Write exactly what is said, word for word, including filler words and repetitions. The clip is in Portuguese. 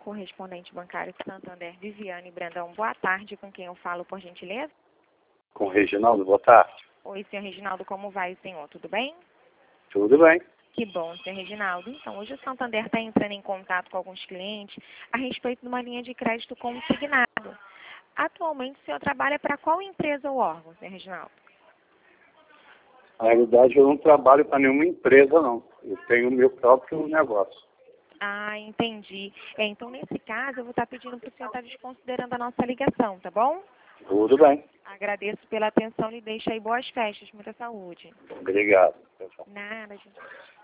correspondente bancário Santander, Viviane Brandão. Boa tarde, com quem eu falo, por gentileza? Com o Reginaldo, boa tarde. Oi, senhor Reginaldo, como vai o senhor? Tudo bem? Tudo bem. Que bom, senhor Reginaldo. Então, hoje o Santander está entrando em contato com alguns clientes a respeito de uma linha de crédito consignado. Atualmente, o senhor trabalha para qual empresa ou órgão, senhor Reginaldo? Na realidade, eu não trabalho para nenhuma empresa, não. Eu tenho o meu próprio negócio. Ah, entendi. É, então, nesse caso, eu vou estar pedindo para o senhor estar desconsiderando a nossa ligação, tá bom? Tudo bem. Agradeço pela atenção e deixo aí boas festas, muita saúde. Obrigado. Nada, gente.